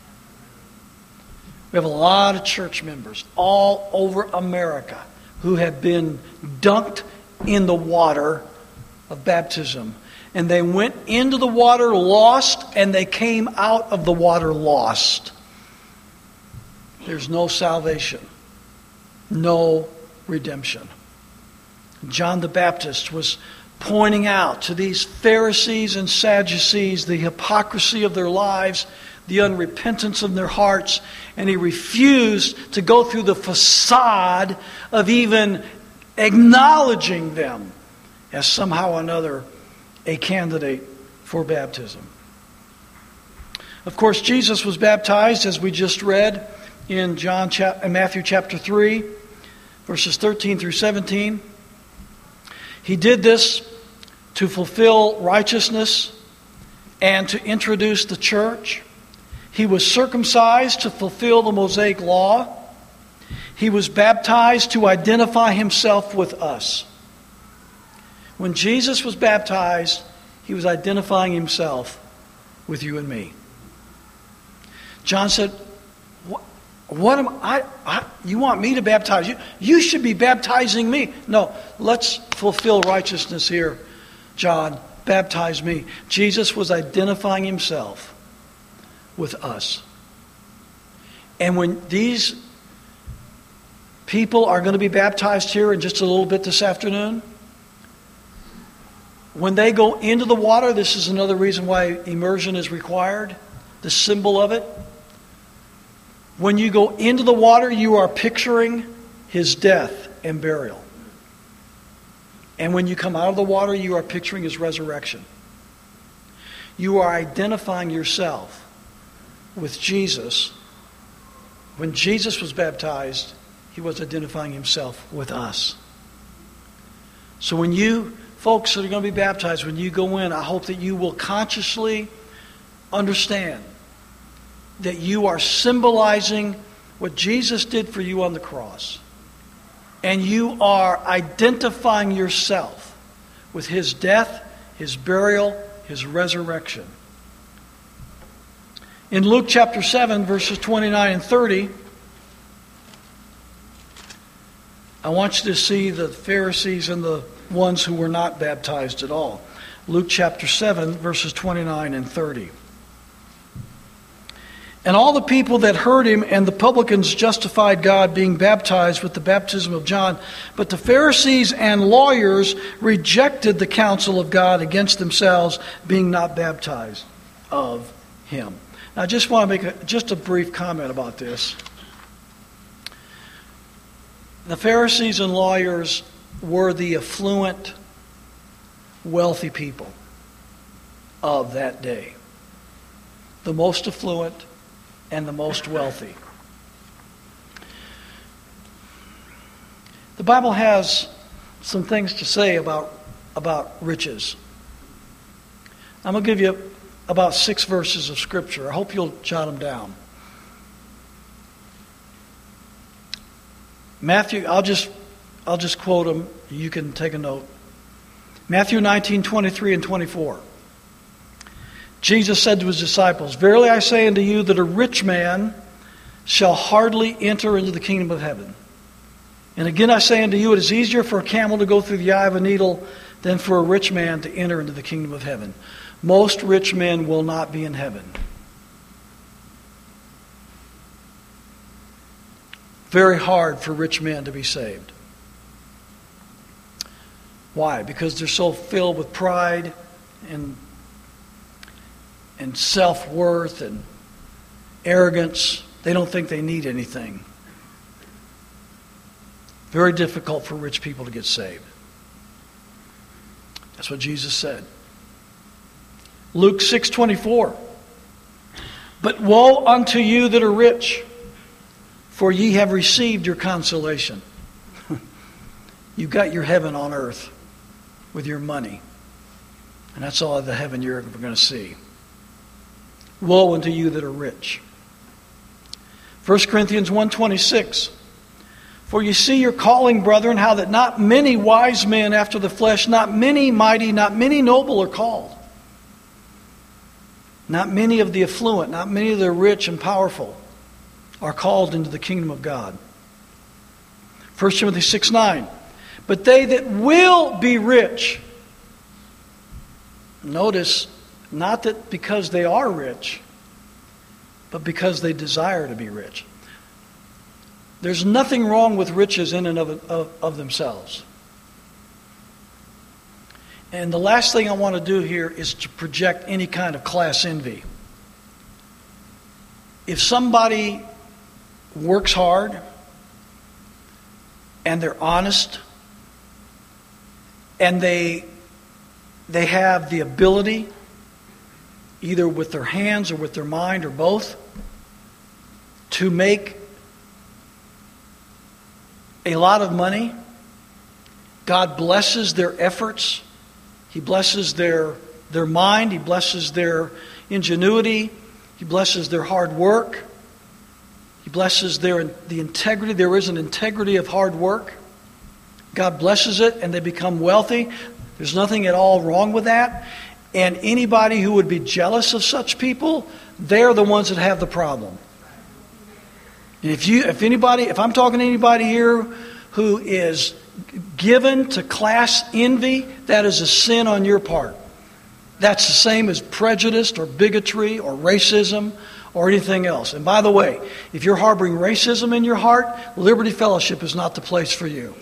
We have a lot of church members all over America who have been dunked in the water of baptism. And they went into the water lost, and they came out of the water lost. There's no salvation, no redemption. John the Baptist was pointing out to these Pharisees and Sadducees the hypocrisy of their lives, the unrepentance of their hearts, and he refused to go through the facade of even acknowledging them as somehow or another a candidate for baptism. Of course, Jesus was baptized, as we just read, in John chap- in Matthew chapter three, verses thirteen through seventeen. He did this to fulfill righteousness and to introduce the church. He was circumcised to fulfill the Mosaic law. He was baptized to identify himself with us. When Jesus was baptized, he was identifying himself with you and me. John said, What, what am I, I? You want me to baptize you? You should be baptizing me. No, let's fulfill righteousness here. John, baptize me. Jesus was identifying himself with us. And when these people are going to be baptized here in just a little bit this afternoon, when they go into the water, this is another reason why immersion is required, the symbol of it. When you go into the water, you are picturing his death and burial. And when you come out of the water, you are picturing his resurrection. You are identifying yourself with Jesus. When Jesus was baptized, he was identifying himself with us. So when you folks that are going to be baptized, when you go in, I hope that you will consciously understand that you are symbolizing what Jesus did for you on the cross. And you are identifying yourself with his death, his burial, his resurrection. In Luke chapter seven, verses twenty-nine and thirty, I want you to see the Pharisees and the ones who were not baptized at all. Luke chapter seven, verses twenty-nine and thirty. And all the people that heard him and the publicans justified God, being baptized with the baptism of John. But the Pharisees and lawyers rejected the counsel of God against themselves, being not baptized of him. Now I just want to make a, just a brief comment about this. The Pharisees and lawyers were the affluent, wealthy people of that day. The most affluent and the most wealthy. The Bible has some things to say about, about riches. I'm going to give you about six verses of Scripture. I hope you'll jot them down. Matthew, I'll just I'll just quote them. You can take a note. Matthew nineteen, twenty-three and twenty-four. Jesus said to his disciples, "Verily I say unto you that a rich man shall hardly enter into the kingdom of heaven. And again I say unto you, it is easier for a camel to go through the eye of a needle than for a rich man to enter into the kingdom of heaven." Most rich men will not be in heaven. very hard for rich men to be saved. Why? Because they're so filled with pride and, and self-worth and arrogance. They don't think they need anything. Very difficult for rich people to get saved. That's what Jesus said. Luke six twenty-four. But woe unto you that are rich, for ye have received your consolation. You got your heaven on earth with your money. And that's all the heaven you're ever going to see. Woe unto you that are rich. First Corinthians one twenty-six. For you see your calling, brethren, how that not many wise men after the flesh, not many mighty, not many noble are called. Not many of the affluent, not many of the rich and powerful are called into the kingdom of God. First Timothy six nine. But they that will be rich, notice, not that because they are rich, but because they desire to be rich. There's nothing wrong with riches in and of, of, of themselves. And the last thing I want to do here is to project any kind of class envy. If somebody works hard and they're honest and they they have the ability, either with their hands or with their mind or both, to make a lot of money, God blesses their efforts. He blesses their, their mind. He blesses their ingenuity. He blesses their hard work. He blesses their the integrity. There is an integrity of hard work. God blesses it and they become wealthy. There's nothing at all wrong with that. And anybody who would be jealous of such people, they're the ones that have the problem. And if you, if anybody, if I'm talking to anybody here who is given to class envy, that is a sin on your part. That's the same as prejudice or bigotry or racism or anything else. And by the way, if you're harboring racism in your heart, Liberty Fellowship is not the place for you.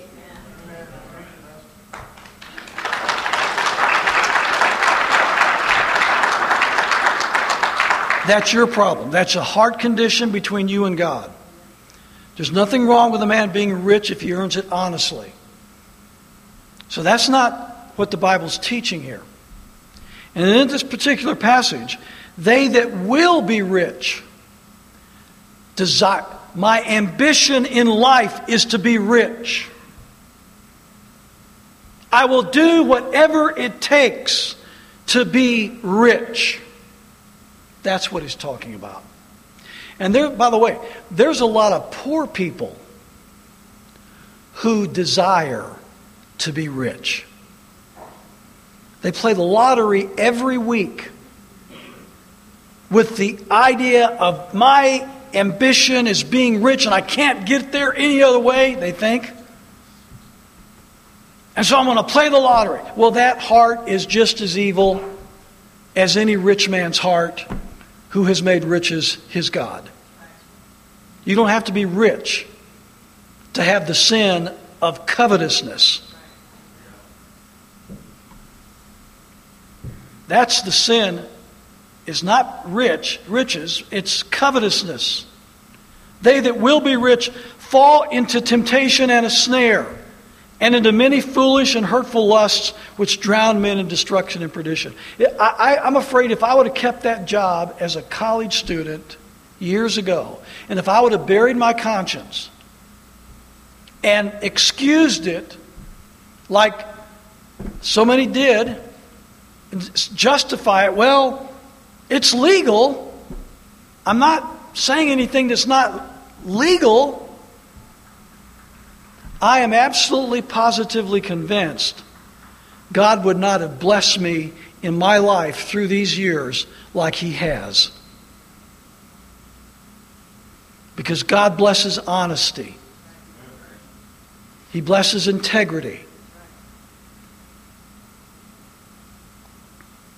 That's your problem. That's a heart condition between you and God. There's nothing wrong with a man being rich if he earns it honestly. So that's not what the Bible's teaching here. And in this particular passage, they that will be rich desire. My ambition in life is to be rich. I will do whatever it takes to be rich. That's what he's talking about. And there, by the way, there's a lot of poor people who desire to be rich. They play the lottery every week with the idea of my ambition is being rich and I can't get there any other way, they think. And so I'm going to play the lottery. Well, that heart is just as evil as any rich man's heart who has made riches his God. You don't have to be rich to have the sin of covetousness. That's the sin. Is not rich, riches, it's covetousness. They that will be rich fall into temptation and a snare, and into many foolish and hurtful lusts which drown men in destruction and perdition. I, I, I'm afraid if I would have kept that job as a college student years ago, and if I would have buried my conscience and excused it like so many did, justify it, well, it's legal. I'm not saying anything that's not legal. I am absolutely positively convinced God would not have blessed me in my life through these years like He has. Because God blesses honesty. He blesses integrity.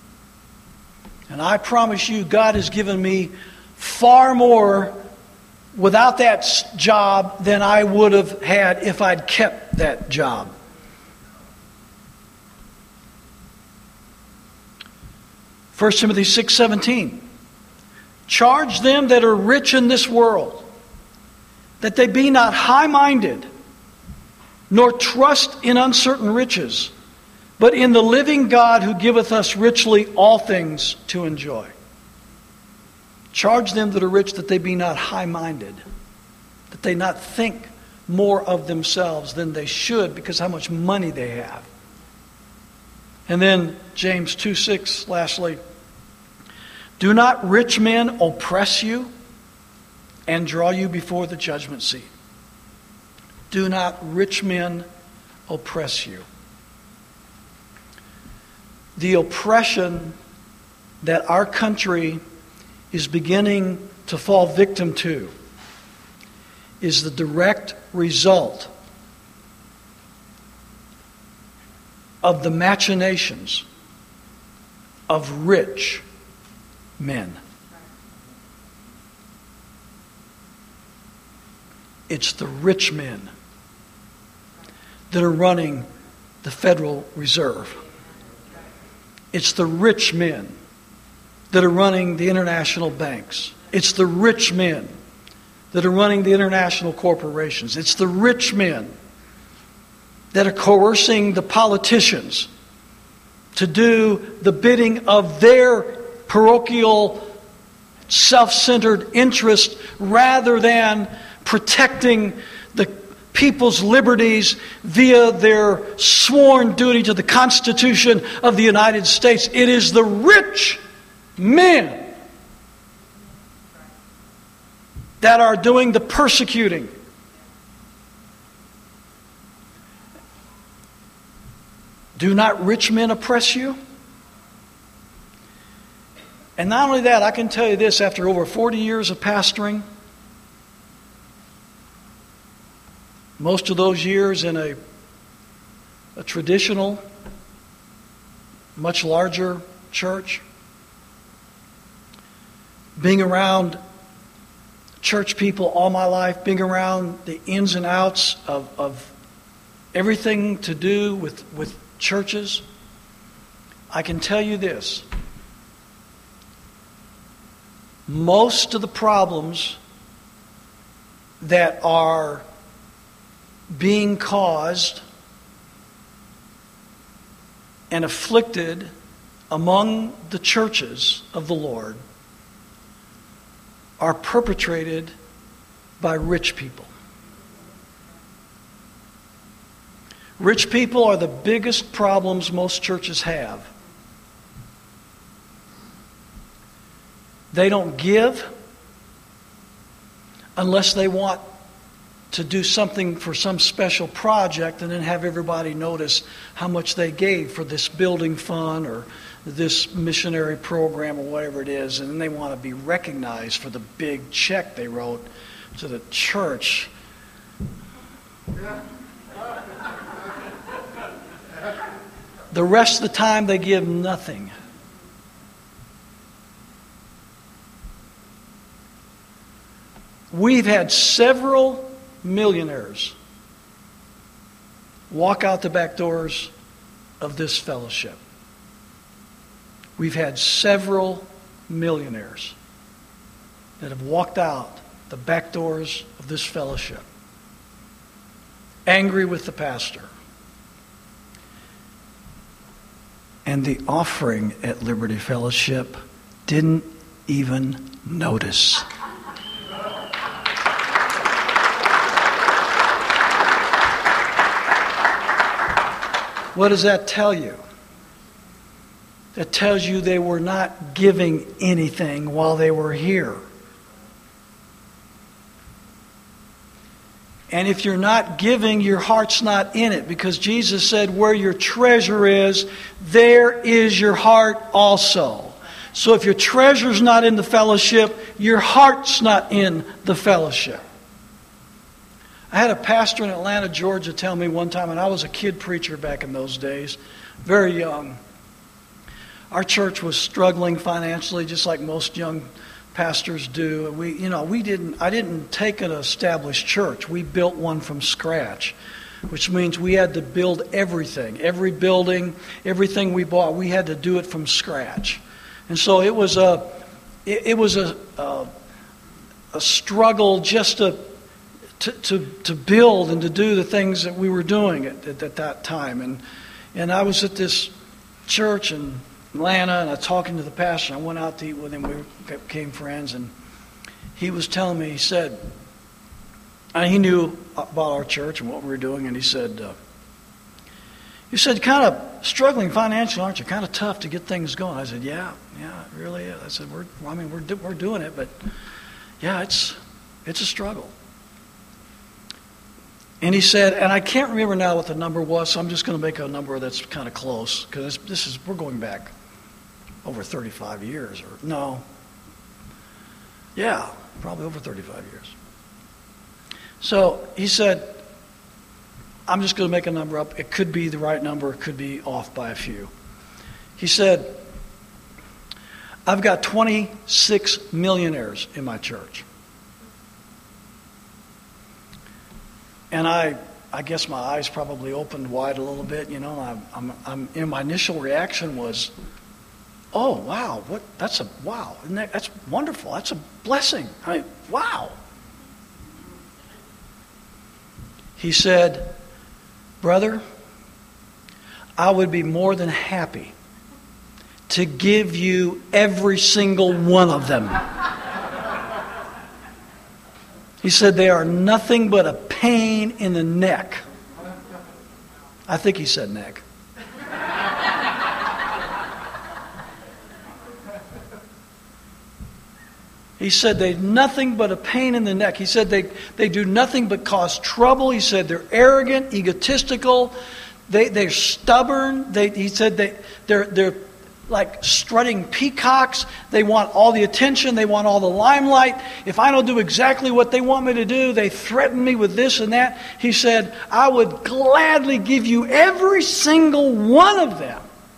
And I promise you, God has given me far more without that s- job than I would have had if I'd kept that job. First Timothy six seventeen. Charge them that are rich in this world, that they be not high-minded, nor trust in uncertain riches, but in the living God who giveth us richly all things to enjoy. Charge them that are rich that they be not high-minded, that they not think more of themselves than they should because how much money they have. And then James two six, lastly, do not rich men oppress you and draw you before the judgment seat. Do not rich men oppress you. The oppression that our country is beginning to fall victim to is the direct result of the machinations of rich men. It's the rich men that are running the Federal Reserve. It's the rich men that are running the international banks. It's the rich men that are running the international corporations. It's the rich men that are coercing the politicians to do the bidding of their parochial, self-centered interest rather than protecting the people's liberties via their sworn duty to the Constitution of the United States. It is the rich men that are doing the persecuting. Do not rich men oppress you? And not only that, I can tell you this, after over forty years of pastoring, most of those years in a, a traditional, much larger church, being around church people all my life, being around the ins and outs of, of everything to do with, with churches, I can tell you this. Most of the problems that are being caused and afflicted among the churches of the Lord are perpetrated by rich people. Rich people are the biggest problems most churches have. They don't give unless they want to do something for some special project and then have everybody notice how much they gave for this building fund or this missionary program or whatever it is. And then they want to be recognized for the big check they wrote to the church. The rest of the time they give nothing. We've had several millionaires walk out the back doors of this fellowship. We've had several millionaires that have walked out the back doors of this fellowship, angry with the pastor. And the offering at Liberty Fellowship didn't even notice. What does that tell you? That tells you they were not giving anything while they were here. And if you're not giving, your heart's not in it, because Jesus said, where your treasure is, there is your heart also. So if your treasure's not in the fellowship, your heart's not in the fellowship. I had a pastor in Atlanta, Georgia, tell me one time, and I was a kid preacher back in those days, very young. Our church was struggling financially, just like most young pastors do. We, you know, we didn't. I didn't take an established church. We built one from scratch, which means we had to build everything, every building, everything we bought. We had to do it from scratch, and so it was a, it, it was a, a, a struggle just to, to to to build and to do the things that we were doing at, at, at that time. And and I was at this church in Atlanta, and I was talking to the pastor. I went out to eat with him. We became friends, and he was telling me, he said, and he knew about our church and what we were doing, and he said, uh, he said, kind of struggling financially, aren't you? Kind of tough to get things going. I said, yeah, yeah, it really is. I said, we're, I mean, we're we're doing it, but yeah, it's it's a struggle. And he said, and I can't remember now what the number was, so I'm just going to make a number that's kind of close, because this is we're going back over thirty-five years, or no, yeah, probably over thirty-five years. So he said, I'm just going to make a number up. It could be the right number, it could be off by a few. He said, I've got twenty-six millionaires in my church. And I, I guess my eyes probably opened wide a little bit, you know. I'm, I'm, I'm, and my initial reaction was, "Oh, wow! What? That's a wow! Isn't that, that's wonderful! That's a blessing! I mean, wow!" He said, "Brother, I would be more than happy to give you every single one of them." He said, "They are nothing but a pain in the neck." I think he said neck. He said they're nothing but a pain in the neck. He said they, they do nothing but cause trouble. He said they're arrogant, egotistical, they, they're stubborn. They, he said they, they're, they're like strutting peacocks. They want all the attention. They want all the limelight. If I don't do exactly what they want me to do, they threaten me with this and that. He said, I would gladly give you every single one of them.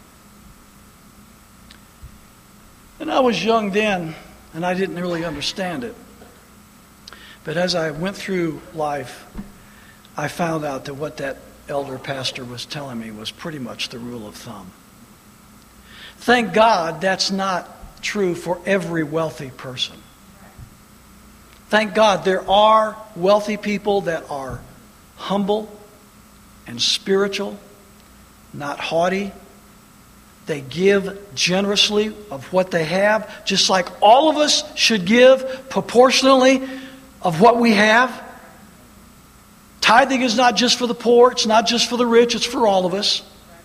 And I was young then, and I didn't really understand it. But as I went through life, I found out that what that elder pastor was telling me was pretty much the rule of thumb. Thank God that's not true for every wealthy person. Thank God there are wealthy people that are humble and spiritual, not haughty. They give generously of what they have, just like all of us should give proportionally of what we have. Tithing is not just for the poor, it's not just for the rich, it's for all of us.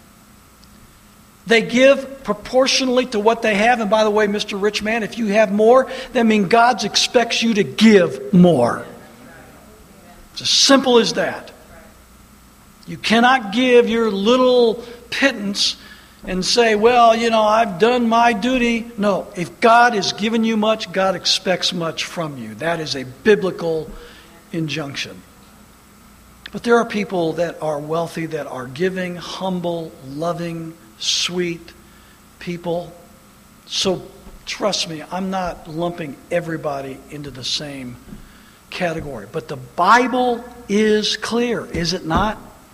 They give proportionally to what they have. And by the way, Mister Rich Man, if you have more, that means God expects you to give more. It's as simple as that. You cannot give your little pittance and say, well, you know, I've done my duty. No, if God has given you much, God expects much from you. That is a biblical injunction. But there are people that are wealthy, that are giving, humble, loving, sweet people. So trust me, I'm not lumping everybody into the same category. But the Bible is clear, is it not?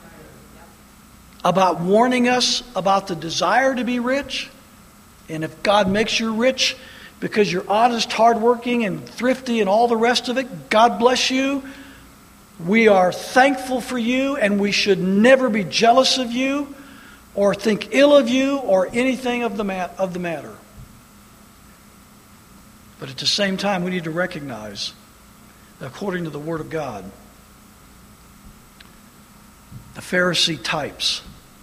About warning us about the desire to be rich. And if God makes you rich because you're honest, hardworking, and thrifty and all the rest of it, God bless you. We are thankful for you, and we should never be jealous of you or think ill of you or anything of the mat- of the matter. But at the same time, we need to recognize that according to the Word of God, the Pharisee types,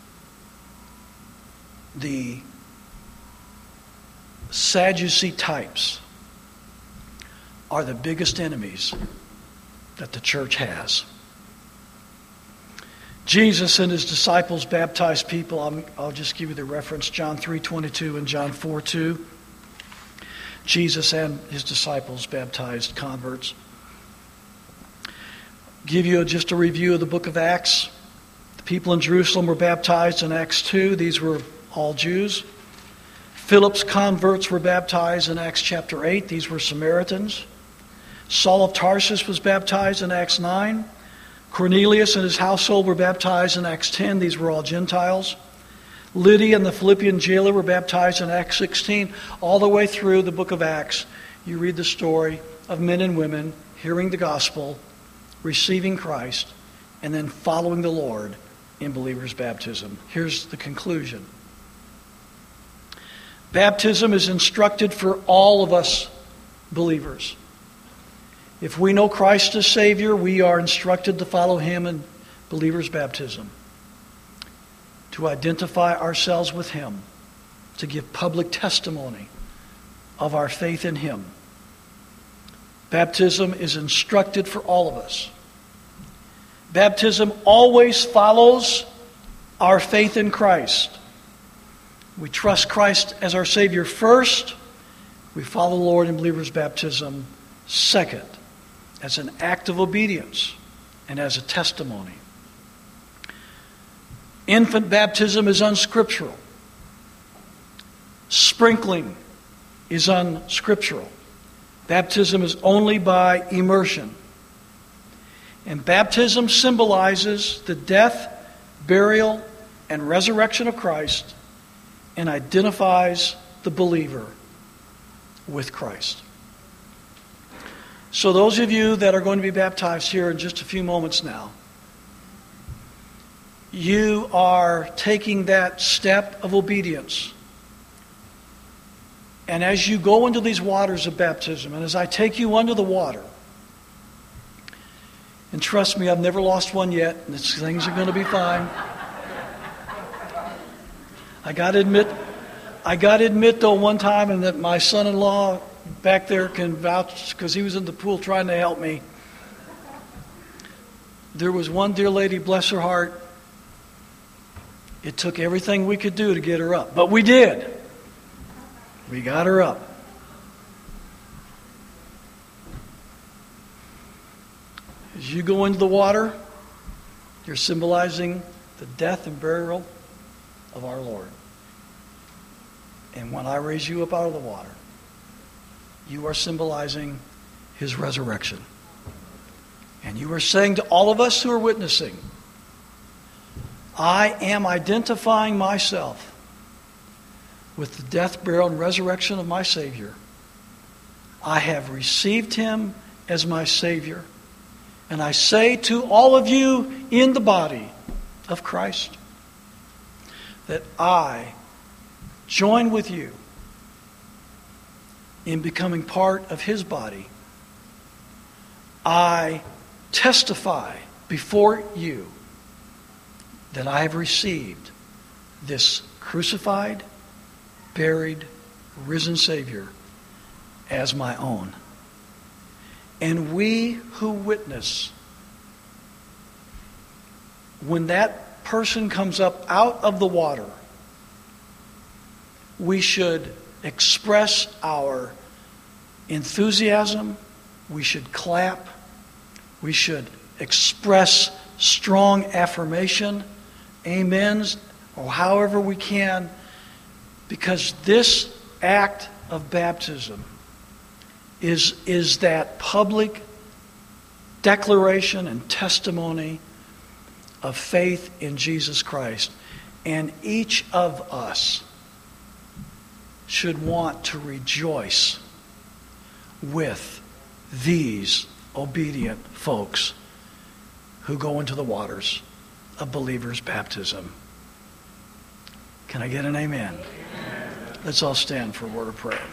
the Sadducee types, are the biggest enemies that the church has. Jesus and his disciples baptized people. I'm, I'll just give you the reference, John three twenty-two and John four two. Jesus and his disciples baptized converts. Give you just a review of the book of Acts. The people in Jerusalem were baptized in Acts two. These were all Jews. Philip's converts were baptized in Acts chapter eight. These were Samaritans. Saul of Tarsus was baptized in Acts nine. Cornelius and his household were baptized in Acts ten. These were all Gentiles. Lydia and the Philippian jailer were baptized in Acts sixteen. All the way through the book of Acts, you read the story of men and women hearing the gospel, receiving Christ, and then following the Lord in believers' baptism. Here's the conclusion. Baptism is instructed for all of us believers. If we know Christ as Savior, we are instructed to follow Him in believers' baptism, to identify ourselves with Him, to give public testimony of our faith in Him. Baptism is instructed for all of us. Baptism always follows our faith in Christ. We trust Christ as our Savior first. We follow the Lord in believers' baptism second, as an act of obedience and as a testimony. Infant baptism is unscriptural. Sprinkling is unscriptural. Baptism is only by immersion. And baptism symbolizes the death, burial, and resurrection of Christ and identifies the believer with Christ. So those of you that are going to be baptized here in just a few moments now, you are taking that step of obedience. And as you go into these waters of baptism, and as I take you under the water, and trust me, I've never lost one yet, and things are going to be fine. I got to admit, I got to admit though one time, and that my son-in-law back there can vouch because he was in the pool trying to help me. There was one dear lady, bless her heart. It took everything we could do to get her up, but we did. We got her up. As you go into the water, you're symbolizing the death and burial of our Lord. And when I raise you up out of the water, you are symbolizing His resurrection. And you are saying to all of us who are witnessing, I am identifying myself with the death, burial, and resurrection of my Savior. I have received Him as my Savior. And I say to all of you in the body of Christ that I join with you in becoming part of His body. I testify before you that I have received this crucified, buried, risen Savior as my own. And we who witness, when that person comes up out of the water, we should express our enthusiasm. We should clap. We should express strong affirmation, amens, or however we can, because this act of baptism is, is that public declaration and testimony of faith in Jesus Christ. And each of us should want to rejoice with these obedient folks who go into the waters of believers' baptism. Can I get an amen? Amen. Let's all stand for a word of prayer.